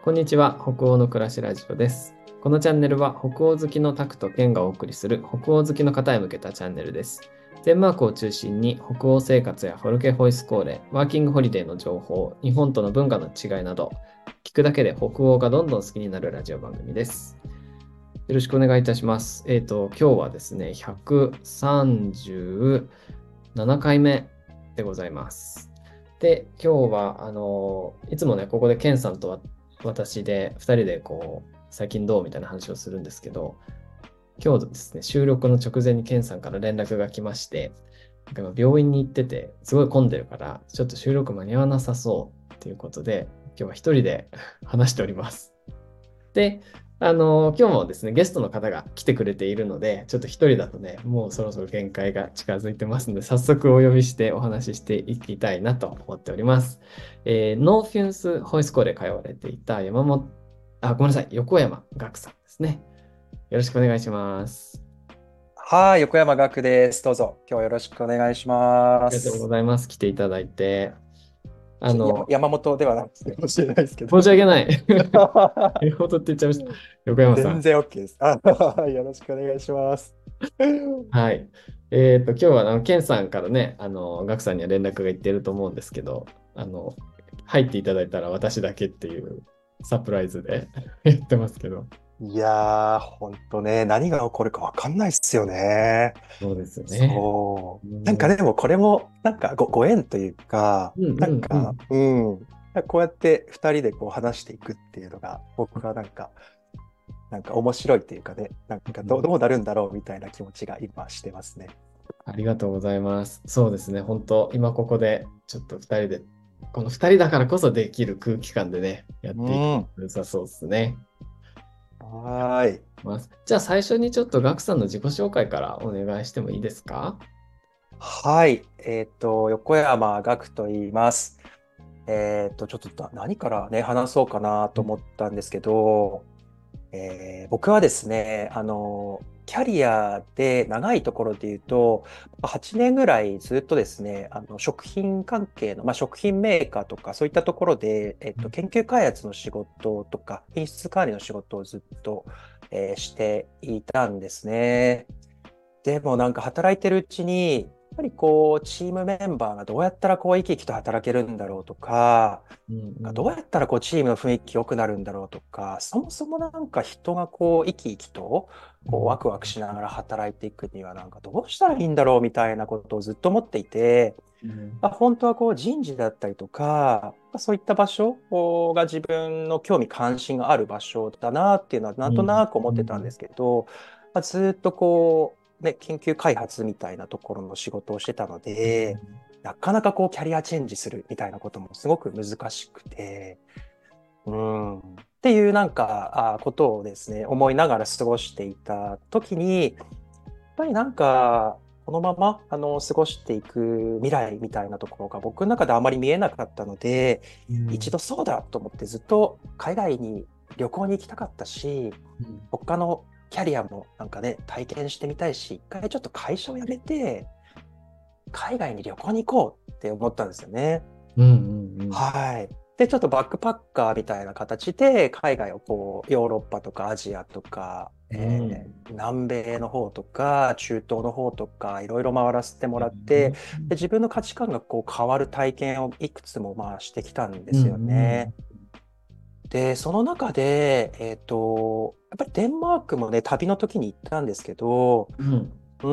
こんにちは、北欧の暮らしラジオです。このチャンネルは北欧好きのタクとケンがお送りする北欧好きの方へ向けたチャンネルです。デンマークを中心に北欧生活やフォルケホイスコーレ、ワーキングホリデーの情報、日本との文化の違いなど、聞くだけで北欧がどんどん好きになるラジオ番組です。よろしくお願いいたします。今日はですね、137回目でございます。で、今日は、いつもね、ここでケンさんと私で2人で最近どうみたいな話をするんですけど、今日ですね、収録の直前にケンさんから連絡が来まして、なんか今病院に行ってて、すごい混んでるから、ちょっと収録間に合わなさそうっていうことで、今日は一人で話しております。で、今日もですね、ゲストの方が来てくれているので、ちょっと一人だとね、もうそろそろ限界が近づいてますので、早速お呼びしてお話ししていきたいなと思っております。ノーフュンスホイスコーレ通われていたごめんなさい、横山岳さんですね。よろしくお願いします。 はい、横山学です。どうぞ、今日はよろしくお願いしまありがとうごす。 ざいます。来ていただいて。あの、 山本ではないかもしれないですけど。 申し訳ない。えほどって言っちゃいました。横山さん。 全然 OK です。よろしくお願いします。 はい。今日はケンさんからね、ガクさんには連絡がいってると思うんですけど、あの、入っていただいたら私だけっていうサプライズで言ってますけど。 いやー、ほんとね、何が起こるかわかんないっすよね。 そうですよね。 そう。なんうん、 かでもこれも、なんかご縁というか、 うん、うん、うん。 こうやって二人でこう話していくっていうのが、僕はなんか面白いっていうかね、なんかうんどうなるんだろうみたいな気持ちが今してますね。 ありがとうございます。そうですね。本当今ここでちょっと二人で、この二人だからこそできる空気感でね、やっうていくん。 と良さそうですね。 はーい。 じゃあ最初にちょっとガクさんの自己紹介からお願いしてもいいですか？ はい。横山岳と言います。ちょっと何からね、話そうかなと思ったんですけど、僕はですね、キャリアで長いところで言うと、8年ぐらいずっとですね、食品関係の、食品メーカーとか、そういったところで、研究開発の仕事とか、品質管理の仕事をずっと、していたんですね。でもなんか働いてるうちに、やっぱりこう、チームメンバーがどうやったらこう、生き生きと働けるんだろうとか、 うんうん。 どうやったらこう、チームの雰囲気良くなるんだろうとか、そもそもなんか人がこう、生き生きと、こう、ワクワクしながら働いていくには、なんかどうしたらいいんだろうみたいなことをずっと思っていて、 うん本当はこう、人事だったりとか、そういった場所が自分の興味関心がある場所だなっていうのは、なんとうんなく思ってたんですけど、ずっとこう、ね、研究開発みたいなところの仕事をしてたので、なかなかこうキャリアチェンジするみたいなこともすごく難しくて、っていうなんか、ことをですね、思いながら過ごしていた時に、やっぱりなんか、このまま、過ごしていく未来みたいなところが僕の中であまり見えなかったので、 うん一度そうだと思ってずっと海外に旅行に行きたかったし、 うん他のキャリアもなんかね、体験してみたいし、一回ちょっと会社を辞めて、海外に旅行に行こうって思ったんですよね。 うんうんうんはい。で、ちょっとバックパッカーみたいな形で、海外をこう、ヨーロッパとかアジアとか、 うん南米の方とか、中東の方とか、いろいろ回らせてもらって、で、自分の価値観がこう変わる体験をいくつもしてきたんでうんすようんね。で、その中で、やっぱりデンマークもね、旅の時に行ったんですけど、 うんうん、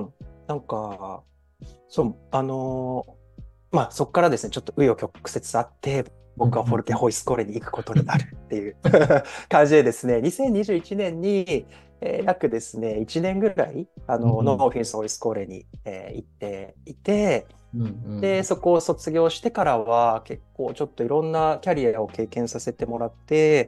なんか、そう、そこからですね、ちょっと紆余曲折あって、 うん僕はフォルケうんホイスコーレに行くことになるっていう感じでですね、2021年に、約ですね、1年ぐらい、ノーフィンスホイスコーレに、行っていて、 うんうで、 んそこを卒業してからは、結構ちょっといろんなキャリアを経験させてもらって、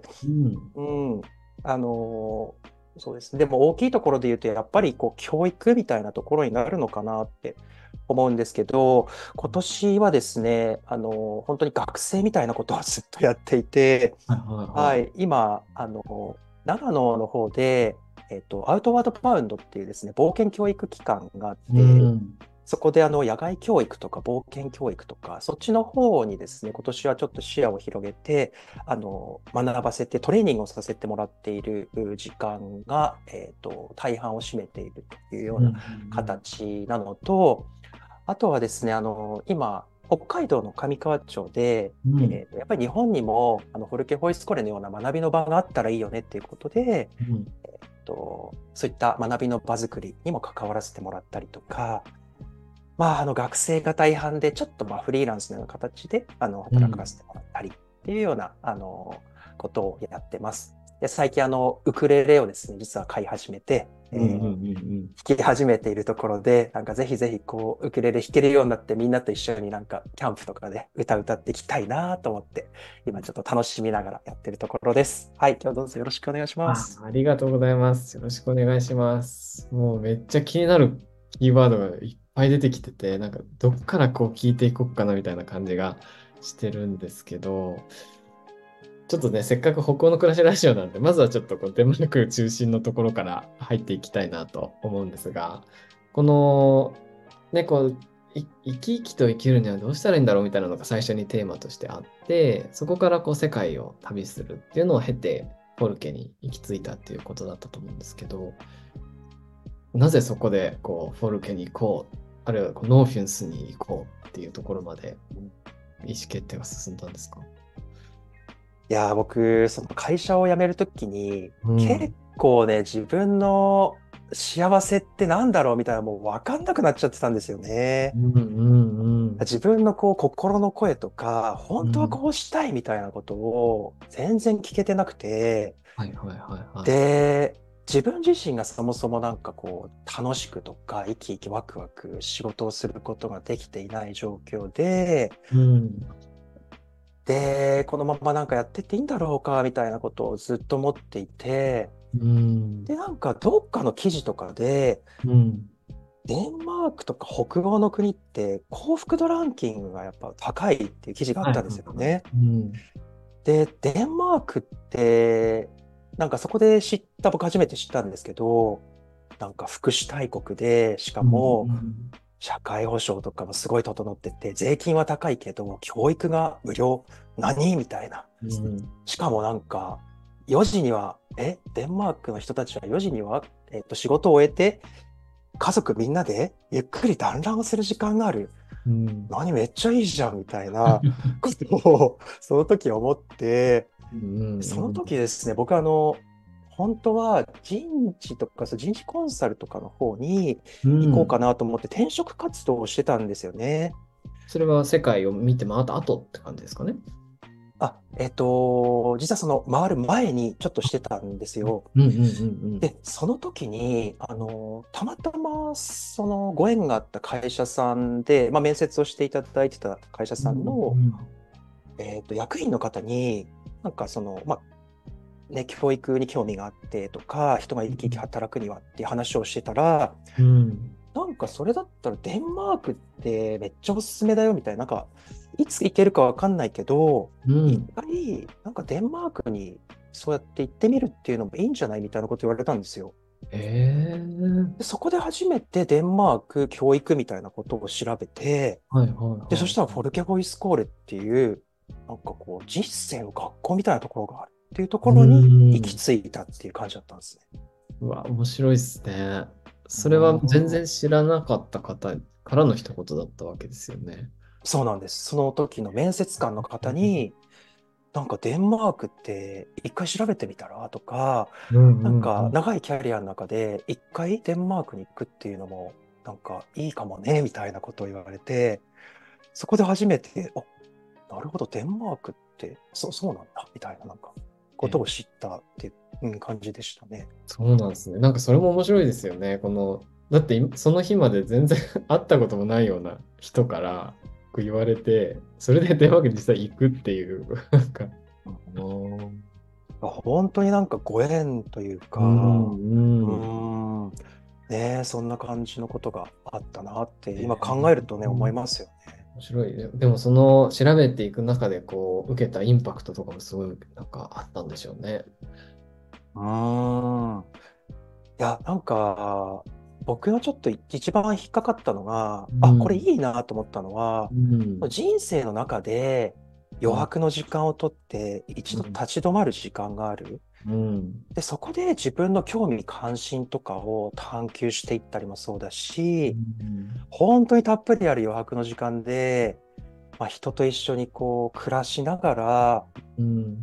うんうん、あのそうですね。でも大きいところで言うと、やっぱりこう教育みたいなところになるのかなって思うんですけど、今年はですね、本当に学生みたいなことをずっとやっていて、 はいはいはい。 はい、今、長野の方で、アウトワードバウンドっていうですね、冒険教育機関があっうて、 んそこで野外教育とか冒険教育とか、そっちの方にですね、今年はちょっと視野を広げて、学ばせて、トレーニングをさせてもらっている時間が、大半を占めているというようなうんうん形なのと、あとはですね、今、北海道の上川町で、 うん。うん。 やっぱり日本にもフォルケホイスコーレのような学びの場があったらいいよねっていうことで、 うん。 そういった学びの場作りにも関わらせてもらったりとか、まあ、学生が大半で、ちょっとフリーランスのような形で働かせてもらったりっていうようなことをやってます。で、最近ウクレレをですね、実は買い始めて、 うんうんうん弾き始めているところで、なんかぜひぜひウクレレ弾けるようになってみんなと一緒になんかキャンプとかで歌っていきたいなと思って、今ちょっと楽しみながらやってるところです。はい、今日どうぞよろしくお願いします。 ありがとうございます。よろしくお願いします。もうめっちゃ気になるキーワードがいっぱい出てきてて、なんかどっからこう聞いていこうかなみたいな感じがしてるんですけど、ちょっとね、せっかく北欧の暮らしラジオなんで、まずはちょっとこうデンマーク中心のところから入っていきたいなと思うんですが、この、ね、こう、生き生きと生きるにはどうしたらいいんだろうみたいなのが最初にテーマとしてあって、そこからこう世界を旅するっていうのを経て、ポルケに行き着いたっていうことだったと思うんですけど、なぜそこでこうフォルケに行こう、あるいはこうノーフィンスに行こうっていうところまで意思決定が進んだんですか？ いやー、僕、その会社を辞めるときに、結うん。 構ね、自分の幸せってなんだろうみたいな、もう分かんなくなっちゃってたんですよね。 うんうんうん。 自分の心の声とか、本当はうん。 こうしたいみたいなことを全然聞けてなくて、 はいはいはいはい。 で、自分自身がそもそもなんか楽しくとか、生き生きワクワク仕事をすることができていない状況で、 うん。 で、このままなんかやってっていいんだろうか、みたいなことをずっと思っていて、 うん。 で、なんかどっかの記事とかで、 うん。 デンマークとか北欧の国って幸福度ランキングがやっぱ高いっていう記事があっはいたんではいはい。 すよね。 うん。 で、デンマークって、なんかそこで僕初めて知ったんですけど、なんか福祉大国で、しかうん。 もうん。 社会保障とかもすごい整ってて、税金は高いけど、教育が無料、何みたいな。 うん。 しかもなんか、4時には、デンマークの人たちは4時には、仕事を終えて、家族みんなでゆっくり団らんをする時間がある。 うん。 何めっちゃいいじゃんみたいなことをその時思って、 うん。 そのうん。 時ですね、僕本当は人事とか、人事コンサルとかの方にうん。 行こうかなと思って転職活動をしてたんですよね。 それは世界を見て回った後って感じですかね。 実はその回る前にちょっとしてたんですよ。 うんうんうんで、その時に、たまたま、そのご縁があった会社さんで、面接をしていただいてた会社うん。 さんの、 うん役員の方に、なんかね、教育に興味があってとか、人が生き生き働くにはっていう話をしてたら、 うん。 なんかそれだったらデンマークってめっちゃおすすめだよみたいな、なんか、いつ行けるかわかんないけど、一うん。 回、なんかデンマークにそうやって行ってみるっていうのもいいんじゃないみたいなこと言われたんですよ。 ええ。 で、そこで初めてデンマーク教育みたいなことを調べて、 はいはいで、そしたらはい。 フォルケホイスコーレっていう、なんか人生の学校みたいなところがあるっていうとうころに行きん。 着いたっていう感じだったんですね。 うわ、面白いですね。 うそれは全ーん。 然知らなかった方からの一言だったわけですよね。 そうなんです。その時の面接官の方に、なんかデンマークって一回調べてみたらとか、 うんなんうんうん。 か長いキャリアの中で一回デンマークに行くっていうのもなんかいいかもね、みたいなことを言われて、そこで初めて、なるほど、デンマークって、そうなんだ、みたいななんかことを知ったっていう感じでしたね。 そうなんですね。なんかそれも面白いですよね。だってその日まで全然会ったこともないような人からこう言われて、それで電話に実際行くっていう、なんか、 本当になんかご縁といううか、うんうん。 ーん、ねえ、そんな感じのことがあったなって今考えるとね、思い面ますよね。 白いね。でもその調べていく中でこう受けたインパクトとかもすごいなんかあったんでしょうね。 うーん。いや、なんか、 僕のちょっと一番引っかかったのが、あ、これうん。 いいなと思ったのは、 うん。 人生の中で余うん。 白の時間をとって一度うん。 立ち止まる時間がある。 うん。 で、そこで自分の興味関心とかを探求していったりもそうだうし、 ん。 本当にたっぷりある余白の時間で、人と一緒にこう暮らしながらうん。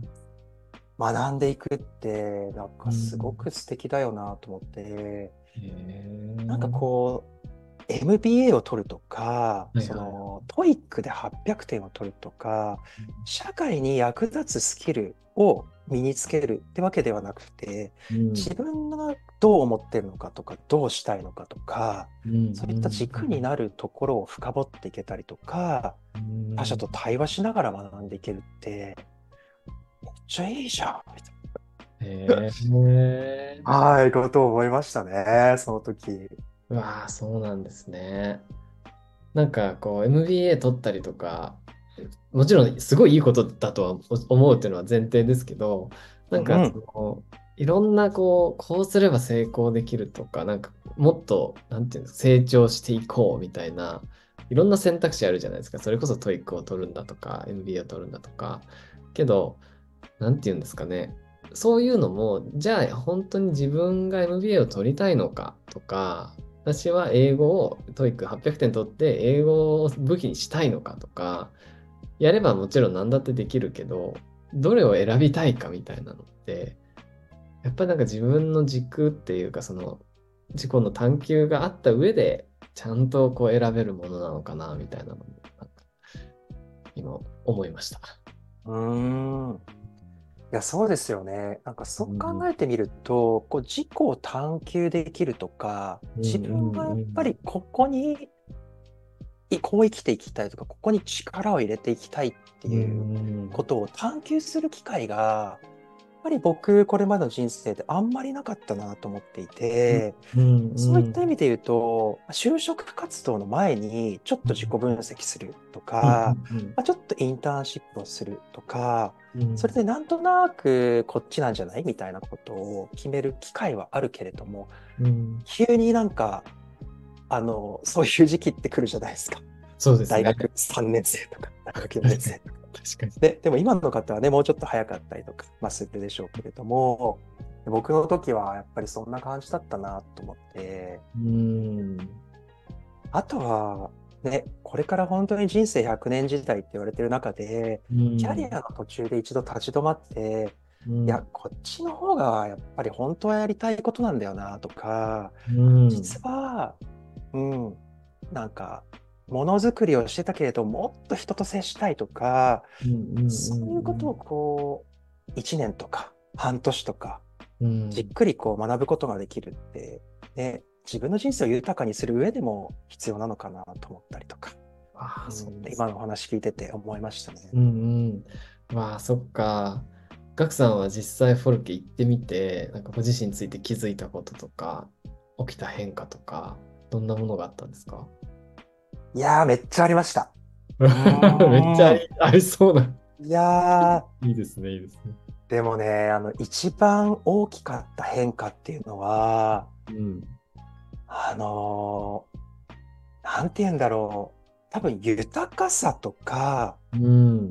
学んでいくって、なんうかすごん。 く素敵だよなと思って、 へなんかえ。 こう、MBA を取るとか、 はいはい。 トイックで800点を取るとか、社会に役立つスキルを身につけるってわけではなくて、 うん。 自分がどう思ってるのかとか、どうしたいのかとか、 うん。 そういった軸になるところを深掘っていけたりとか、 うん。 他者と対話しながら学んでいけるって、めっちゃいいじゃん、みたいへえ。 な。はい、ことを思いましたね、その時。 うわあ、そうなんですね。なんかこう MBA 取ったりとか、もちろんすごいいいことだとは思うっていうのは前提ですけど、なんかそうん、 のいろんなこうすれば成功できるとか、なんかもっと、なんていうんですか、成長していこうみたいな、いろんな選択肢あるじゃないですか。それこそトイックを取るんだとか、MBA を取るんだとか。けど、なんていうんですかね。そういうのも、じゃあ本当に自分が MBA を取りたいのかとか、私は英語を TOEIC800 点取って英語を武器にしたいのかとか、やればもちろん何だってできるけど、どれを選びたいかみたいなのって、やっぱりなんか自分の軸っていうか、その自己の探求があった上で、ちゃんとこう選べるものなのかなみたいなのも、なんか今思いました。 うーん。いや、そうですよね。なんかそう考うん、 えてみると、こう自己を探求できるとか、 うん、 自分がやっうん、 ぱりここに、こう生きていきたいとか、ここに力を入れていきたいってういうこん、 とを探求する機会が、やっぱり僕、これまでの人生であんまりなかったなと思っていうん、 て、 うん、 そういっうん、 た意味で言うと、就職活動の前にちょっと自己分析するとうん、 か、 うん、 ちょっとインターンシップをするとか、 うん、 それでなんとなくこっちなんじゃないみたいなことを決める機会はあるけれども、 うん、 急になんか、そういう時期って来るじゃないですか。 そうですね。 大学3年生とか、大学4年確かに。 生とか。 確かに。 でも今の方はね、もうちょっと早かったりとか、するでしょうけれども、僕の時はやっぱりそんな感じだったなと思って、 うん、 あとは、ね、これから本当に人生100年時代って言われてる中で、 うん、 キャリアの途中で一度立ち止まって、いや、 うん、 こっちの方がやっぱり本当はやりたいことなんだよなとか、 うん、 実は、うん、なんか、ものづくりをしてたけれど、もっと人と接したいとか、 うん、うん、 そういうことをこう、1年とか半年とか、 うん、うん。 じっくりこう学ぶことができるって、ね、自分の人生を豊かにする上でも必要なのかなと思ったりとか、 ああ、そうです。 今のお話聞いてて思いましたね。 うん、うん。わあ、そっか。ガクさんは実際フォルケ行ってみて、なんかご自身について気づいたこととか、起きた変化とか、どんなものがあったんですか？ いやー、めっちゃありました。うめっちゃーん。 ありそうな。 いやー、 いいですね、いいですね。 でもね、一番大きかった変化っていうのは、 うん。 あのなんて言うんだろう。多分豊かさとか、 うん。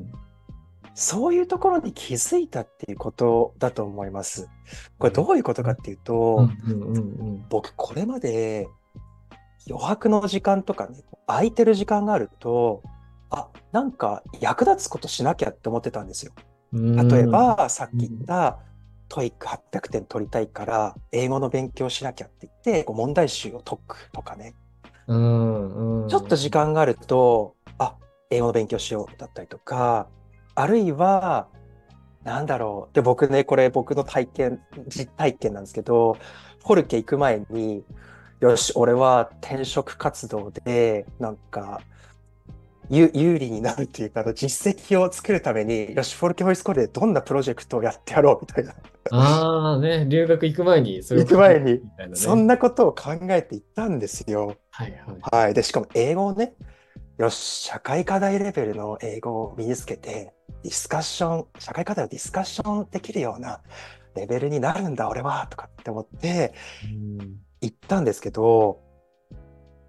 そういうところに気づいたっていうことだと思います。これどういうことかっていうと、 うん、うん、うん、うん。 僕これまで余白の時間とかね、空いてる時間があると、なんか役立つことしなきゃって思ってたんですよ。 う例えん。 ば、さっき言った、トイック800点取りたいから、英語の勉強しなきゃって言って、こう問題集を解くとかね。 うん、うん、 ちょっと時間があると、英語の勉強しようだったりとか、あるいは、なんだろう。で、僕ね、これ僕の実体験なんですけど、フォルケ行く前に、よし、俺は転職活動で、なんか、有利になるっていうか、実績を作るために、よし、フォルケホイスコールでどんなプロジェクトをやってやろうみたいな。 ああね、留学行く前にそれを行く考える前に、 みたいなね。 そんなことを考えていったんですよ。 はいはいはい。 はい。で、しかも英語をね、よし、社会課題レベルの英語を身につけて、社会課題をディスカッションできるようなレベルになるんだ、俺は、とかって思ってうん。 行ったんですけど、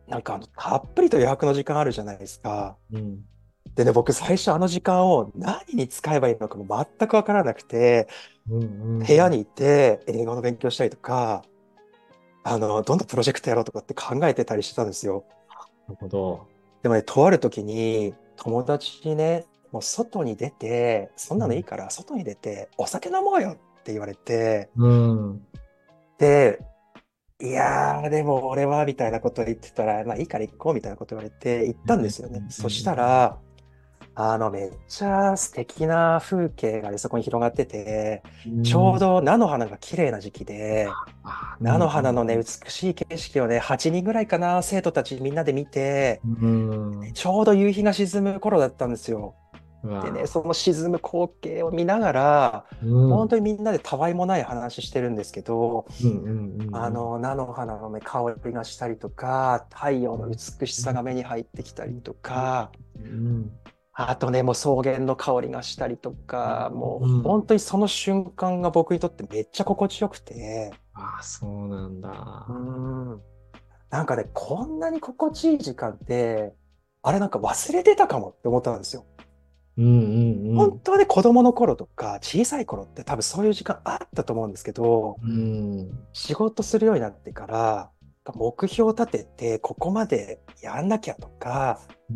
なんかたっぷりと余白の時間あるじゃないですか。 うん。 でね、僕最初あの時間を何に使えばいいのかも全くわからなくて、 うんうん。 部屋にいて英語の勉強したりとか、どんなプロジェクトやろうとかって考えてたりしてたんですよ。 なるほど。 でもね、とある時に友達にね、もう外に出て、そんうん。 なのいいから外に出てお酒飲もうよって言われて、 うん。 で、いやー、でも俺はみたいなことを言ってたら、まあいいから行こうみたいなこと言われて行ったんですよね。そしたら、めっちゃ素敵な風景がね、そこに広がってて、ちょうど菜の花が綺麗な時期で、菜の花のね、美しい景色をね、8人ぐらいかな、生徒たちみんなで見て、 うん。 ちょうど夕日が沈む頃だったんですよ。 うでね、 わ。 その沈む光景を見ながら、 うん。 本当にみんなでたわいもない話してるんですけど、 うんうんうん菜の花のね、香りがしたりとか、太陽の美しさが目に入ってきたりとか、 うん。 あとね、もう草原の香りがしたりとか、もううん。 本当にその瞬間が僕にとってめっちゃ心地よくて、 ああ、そうなんうだ。 ん、なんかね、こんなに心地いい時間って、あれなんか忘れてたかもって思ったんですよ。 うんうんうん。 本当はね、子供の頃とか小さい頃って多分そういう時間あったと思うんですけど、 うん。 仕事するようになってから、目標を立ててここまでやんなきゃとか、 うん。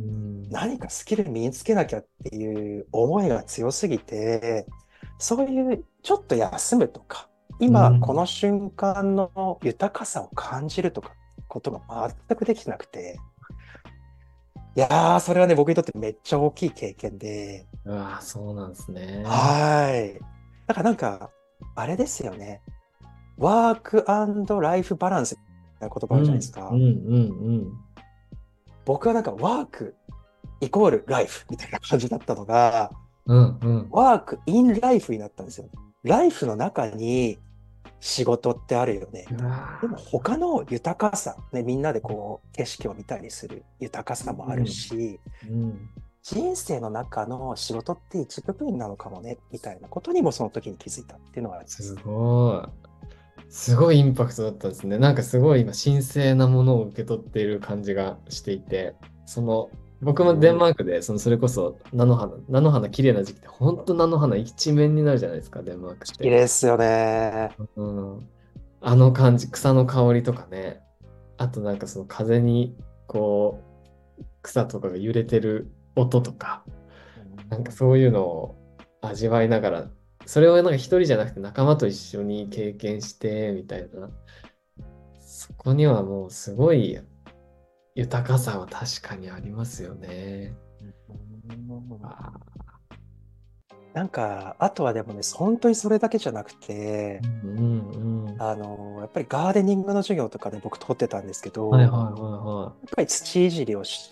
何かスキル身につけなきゃっていう思いが強すぎて、そういうちょっと休むとか、 う今このん。 瞬間の豊かさを感じるとか、ことが全くできてなくて、いやー、それはね、僕にとってめっちゃ大きい経験で、 うわ、そうなんですね。 はーい。だからなんか、あれですよね。ワークライフバランスみたいな言葉あるじゃないですうん。うんか。 うん僕はなんかワークイコールライフみたいな感じだったのが、 うん。うんうん。 ワークインライフになったんですよ。ライフの中に仕事ってあるよね、みうたいな。でもわ。 他の豊かさ、ね、みんなでこう景色を見たりする豊かさもあるうん。 し、 うん。 人生の中の仕事って一部分なのかもね、みたいなことにもその時に気づいたっていうのがありますす。 ごい。すごいインパクトだったですね。なんかすごい今、神聖なものを受け取っている感じがしていて、僕もデンうん、好マークで、それこそ菜の花綺麗な時期って、本当菜の花一面になるじゃないですか、デンマークっきて。 ですよね。 うん。あの感じ、草の香りとかね、あとなんかその風に、こ草とかが揺れてる音とか、 うなんかん、 そういうのを味わいながら、それをなんか一人じゃなくて仲間と一緒に経験してみたいな、そこにはもうすごい豊かさは確かにありますよね。あなんか、あとはでもね、本当にそれだけじゃなくて、 ーうんうん。 やっぱりガーデニングの授業とかで僕取ってたんですけど、 はいはいはやっぱり土いじりをして、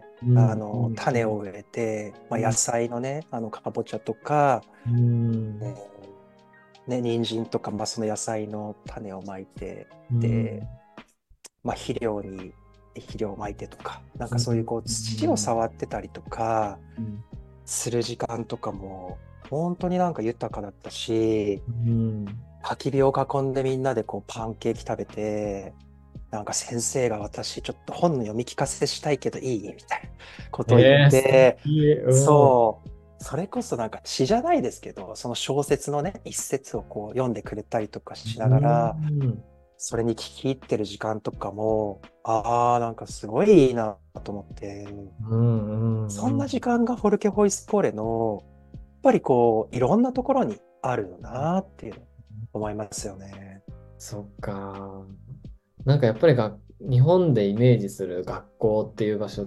いはい。うんうんう種をん。 植えて、まあ、野うん菜のね、かぼちゃとか、 うえんね、人参とか、まあ、その野菜の種をまいて、 うで、 んまあ、肥料をまいてとか、なんうんかそういうこう土を触ってたりとかうんする時間とかも、本当になんか豊かだったし、 うん焚き火を囲んでみんなでこうパンケーキ食べて、なんか先生が私ちょっと本の読み聞かせしたいけどいいみたいなことを言っ素て、 敵。うん。 そう、それこそなんか詩じゃないですけど、その小説のね、一節をこう読んでくれたりとかしなうがら、 ん。 それに聞き入ってる時間とかも、ああ、なんかすごいいいなと思って、 うんうんうん。 そんな時間がフォルケホイスコーレの、やっぱりこう、いろんなところにあるよなっていうのを思いますよね。 そっか。なんかやっぱり日本でイメージする学校っていう場所って、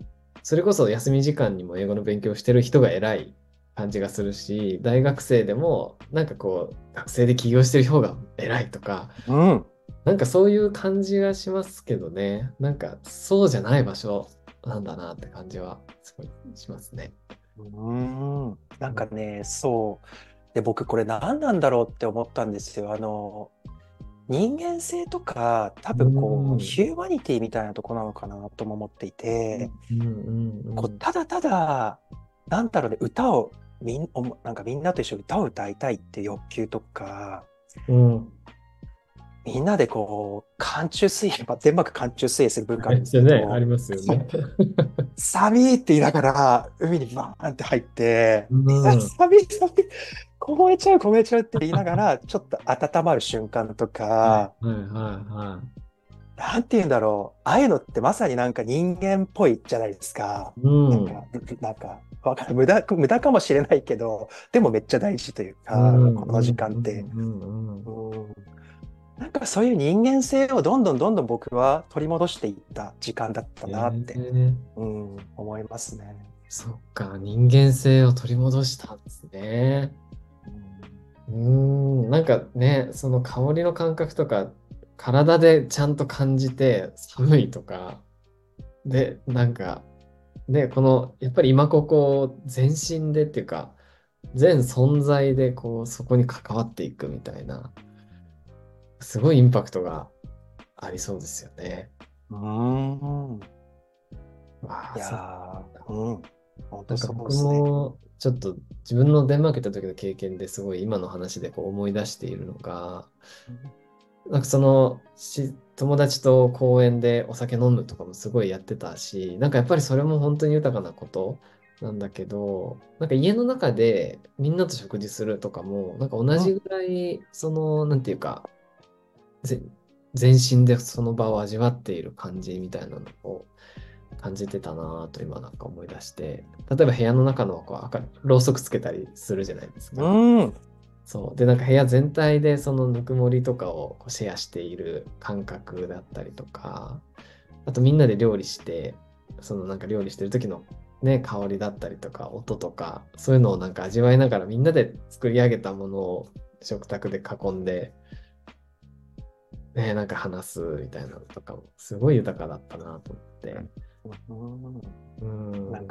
それこそ休み時間にも英語の勉強してる人が偉い感じがするし、大学生でもなんかこう、学生で起業してる方が偉いとか、 うん。 なんかそういう感じがしますけどね。なんかそうじゃない場所なんだなって感じはすごいしますね。 うーん。なんうんかね、そう。で、僕これ何なんだろうって思ったんですよ。人間性とか、多う分こう、 んヒューマニティみたいなとこなのかなとも思っていて、 うんうんただただ、なんだろうね、歌をなんかみんなと一緒に歌を歌いたいっていう欲求とか、 うんみんなでこう、寒中水泳、まあ、デンマーク寒中水泳する文化あるんですじゃね、あけど、 りますよね。 寒いって言いながら、海にバーンって入って、 ういや、 ん。 寒い寒い、凍えちゃう凍えちゃうって言いながら、ちょっと温まる瞬間とはいか、 はいはいはなんて言うんだろう。ああいうのってまさになんか人間っぽいじゃないですか。 い。うん。 なんか、わかる。無駄かもしれないけど、でもめっちゃ大事というか、 うんこの時うんう間って。 んうんうん。 うん、なんかそういう人間性をどんどんどんどん僕は取り戻していった時間だったなって、 ええ、 思いますね。 そっか、人間性を取り戻したんですね。 うん、 なんかね、その香りの感覚とか、体でちゃんと感じて寒いとか、で、なんか、ね、やっぱり今ここ全身でっていうか、全存在でこう、そこに関わっていくみたいな、すごいインパクトがありそうですよね。 うーん。 わあ、 いやそっー、 か。 本当そうでなんか僕すね。 もちょっと自分のデンマーク行った時の経験ですごい今の話でこう思い出しているのが、なんか友達と公園でお酒飲むとかもすごいやってたし、なんかやっぱりそれも本当に豊かなことなんだけど、なんか家の中でみんなと食事するとかも、なんか同うん、 じぐらい、なんていうか、ぜ全身でその場を味わっている感じみたいなのを感じてたなぁと今なんか思い出して、例えば部屋の中のこうろうそくつけたりするじゃないですうか。 ん、 そう。で、なんか部屋全体でそのぬくもりとかをこうシェアしている感覚だったりとか、あとみんなで料理して、なんか料理してる時のね、香りだったりとか、音とか、そういうのをなんか味わいながらみんなで作り上げたものを食卓で囲んで、ね、なんか話すみたいなのとかも、すごい豊かだったなと思って。 うん。 うん。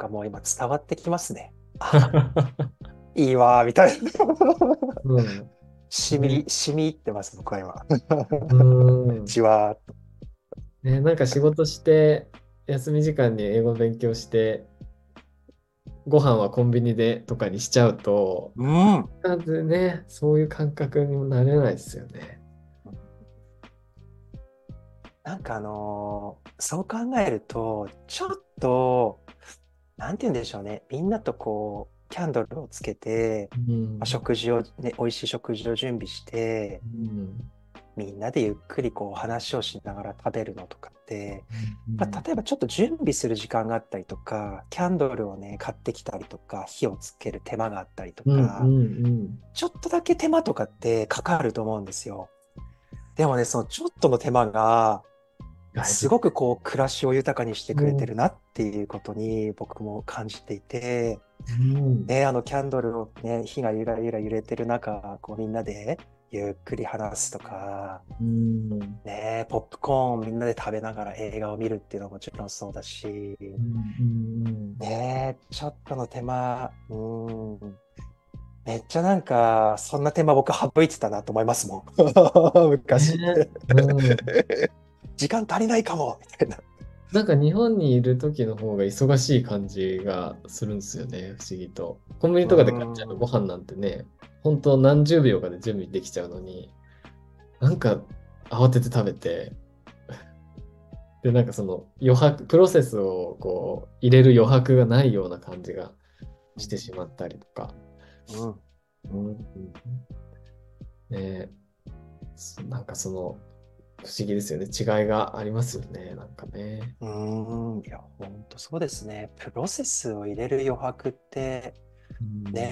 なんかもう今伝わってきますね。あ、いいわー、みたいな。 うん。ね。 染み入ってます、僕は今。 うん。 じわーっと。 ね、なんか仕事して、休み時間に英語勉強して、ご飯はコンビニでとかにしちゃうと、 うん。 なんでね、そういう感覚にもなれないですよね。 なんかそう考えると、ちょっと、なんて言うんでしょうね。みんなとこう、キャンドルをつけて、 うん。 食事をね、美味しい食事を準備して、 うん。 みんなでゆっくりこう話をしながら食べるのとかって、 うん。 例えばちょっと準備する時間があったりとか、キャンドルをね、買ってきたりとか、火をつける手間があったりとうん。うか、 ん。 ちょっとだけ手間とかってかかると思うんですよ。でもね、そのちょっとの手間が、 大事ですごくこう、暮らしを豊かにしてすね。 くれてるなっていうことに僕も感じていて、 うん。 ね、キャンドルをね、火がゆらゆら揺れてる中、こうみんなでゆっくり話すとか、 うん。 ね、ポップコーンみんなで食べながら映画を見るっていうのはもちろんそうだし、 うん。うん。 ね、ちょっとの手間、めっちゃなんか、そんな手間僕省いてたなと思いますもん。昔。 ね。うん。 時間足りないかも、みたいな。 なんか日本にいる時の方が忙しい感じがするんですよね、不思議と。コンビニうとかで買っちゃうごーん。 飯なんてね、本当何十秒かで準備できちゃうのに、なんか慌てて食べて、で、なんかプロセスをこう入れる余白がないような感じがしてしまったりとか。 うん。 うん、ね、なんか不思議ですよね。違いがありますよね、なんかね。 いや、本当そうですね。プロセスを入れる余白って、 うん、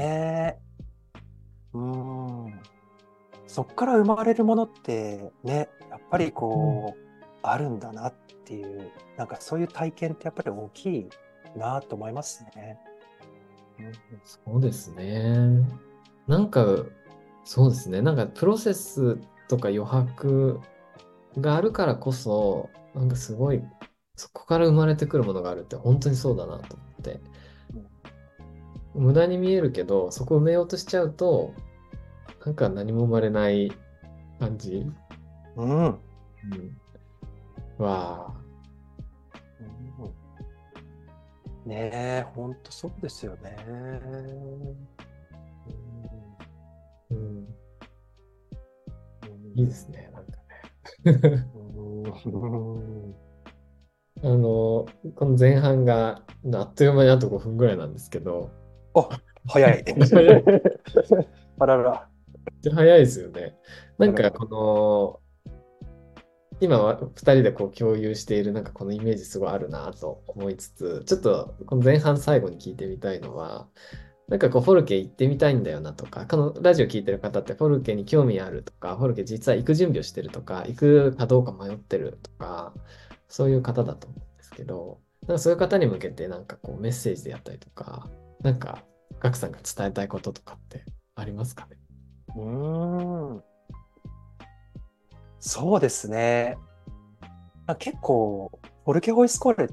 ね、うーん。そっから生まれるものってね、やっぱりうん、 こう、あるんだなっていう、なんかそういう体験ってやっぱり大きいなと思いますね。うん、 そうですね。なんか、そうですね。なんかプロセスとか余白があるからこそ、なんかすごい、そこから生まれてくるものがあるって本当にそうだなと思って。無駄に見えるけど、そこ埋めようとしちゃうと、なんか何も生まれない感じ。 うん。うん。 うん。わあ。 ねえ、本当そうですよね。うん、 うん。 うん、 いいですね。なんかね。 ん。 この前半があっという間にあと5分ぐらいなんですけど、 あ、早い。 早い、 あらら。 早いですよね。なあらら。 んか今は2人でこう共有しているなんかこのイメージすごいあるなと思いつつ、ちょっとこの前半最後に聞いてみたいのは、なんかこうフォルケ行ってみたいんだよなとか、このラジオ聞いてる方ってフォルケに興味あるとか、フォルケ実は行く準備をしてるとか、行くかどうか迷ってるとか、そういう方だと思うんですけど、なんかそういう方に向けてなんかこうメッセージであったりとか、なんかガクさんが伝えたいこととかってありますかね？ うーん。そうですね。結構、フォルケホイスコーレって、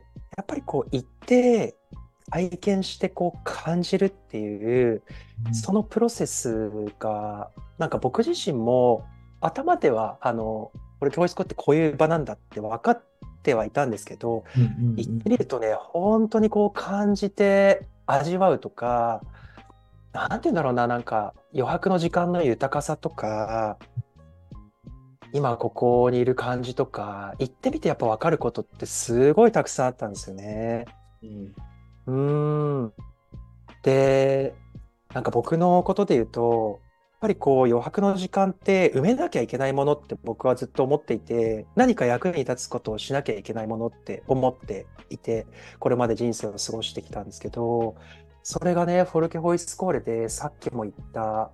やっぱりこう行って体験してこう感じるっていう、そのプロセスが、なんか僕自身も頭では、フォルケホイスコーレってこういう場なんだって分かってはいたんですけど、 うんう行っんてみるとね、本当にこう感じて味わうとか、なんて言うんだろうな、なんか余白の時間の豊かさとか、今ここにいる感じとか、行ってみてやっぱ分かることってすごいたくさんあったんですよね。 うん。 うーん。で、なんか僕のことで言うと、やっぱりこう余白の時間って埋めなきゃいけないものって僕はずっと思っていて、何か役に立つことをしなきゃいけないものって思っていて、これまで人生を過ごしてきたんですけど、それがね、フォルケホイスコーレでさっきも言った、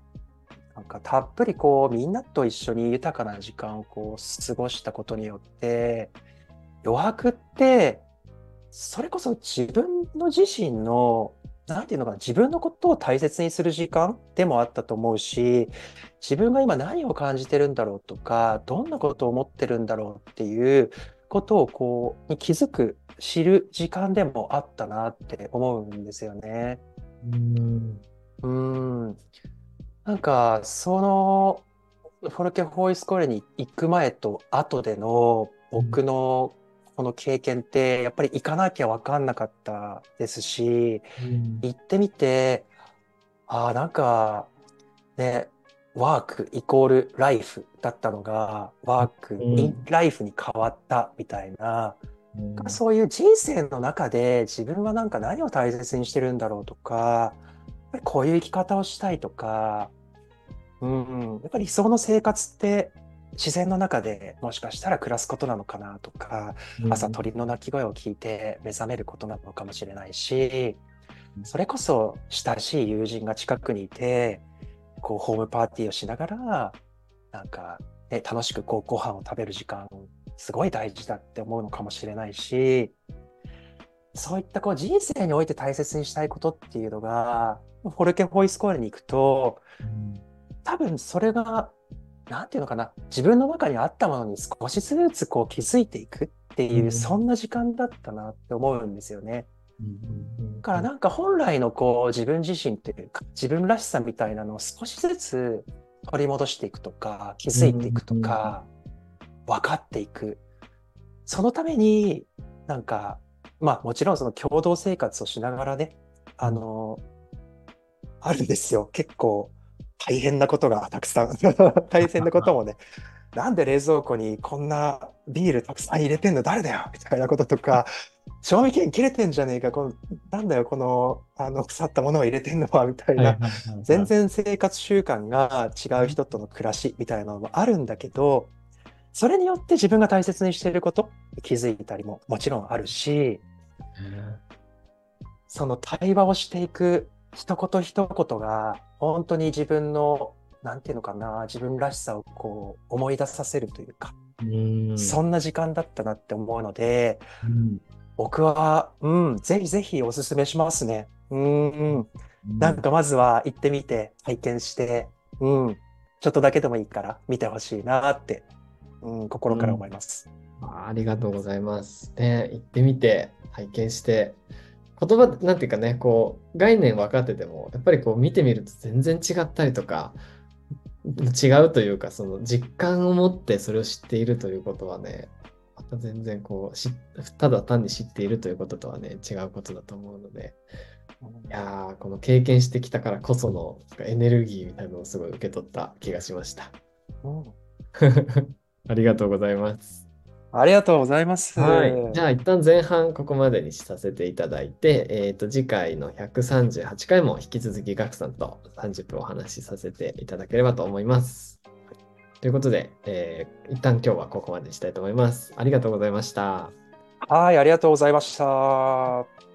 なんかたっぷりこうみんなと一緒に豊かな時間をこう過ごしたことによって、余白ってそれこそ自分の自身の、なんていうのかな、自分のことを大切にする時間でもあったと思うし、自分が今何を感じてるんだろうとか、どんなことを思ってるんだろうっていうことをこう、に気づく、知る時間でもあったなって思うんですよね。 うん。 うーん。なんか、その、フォルケホイスコーレに行く前と後での僕のこの経験ってやっぱり行かなきゃ分かんなかったですし、 うん。 行ってみて、なんかね、ワークイコールライフだったのが、ワークインうん。 ライフに変わったみたいな、 うん。 そういう人生の中で自分はなんか何を大切にしてるんだろうとか、やっぱりこういう生き方をしたいとか、やっぱり理想の生活って自然の中でもしかしたら暮らすことなのかなとか、朝うん。 鳥の鳴き声を聞いて目覚めることなのかもしれないし、それこそ親しい友人が近くにいて、こうホームパーティーをしながら、なんか、ね、楽しくこうご飯を食べる時間、すごい大事だって思うのかもしれないし、そういったこう人生において大切にしたいことっていうのが、フォルケホイスコーレに行くと、多分それがなんていうのかな、自分の中にあったものに少しずつこう気づいていくっていう、 うん。 そんな時間だったなって思うんですよね。 うん。 だからなんか本来のこう自分自身っていうか、自分らしさみたいなのを少しずつ取り戻していくとか、気うん。 づいていくとうん。 か、分かっていく。そのために、なんか、まあもちろんその共同生活をしながらね、あの、あるんですよ。結構大変なことがたくさん大変なこともね、なんで冷蔵庫にこんなビールたくさん入れてんの誰だよみたいなこととか、賞味期限切れてんじゃねえか、なんだよ、この、腐ったものを入れてんのは、みたいな、 はいはいはいはい。 全然生活習慣が違う人との暮らしみたいなのもあるんだけど、それによって自分が大切にしていることに気づいたりももちろんあるし、その対話をしていく一言一言が、本当に自分の、なんていうのかな、自分らしさをこう思い出させるというか、 うん。 そんな時間だったなって思うので、 うん。 僕は、ぜひぜひおすすめしますね。 うん。 なんかまずは行ってみて、体験して、ちょっとだけでもいいから見てほしいなって、心からうん。 思います。 ありがとうございます。ね、行ってみて、体験して、言葉、なんていうかね、こう、概念分かってても、やっぱりこう見てみると全然違ったりとか、違うというか、その実感を持ってそれを知っているということはね、また全然こう、ただ単に知っているということとはね、違うことだと思うので、いやー、この経験してきたからこそのエネルギーみたいなのをすごい受け取った気がしました。 うんありがとうございます。 ありがとうございます。 はい。じゃあ、一旦前半ここまでにさせていただいて、次回の138回も引き続きガクさんと30分お話しさせていただければと思います。ということで、一旦今日はここまでにしたいと思います。ありがとうございました。 はい、ありがとうございました。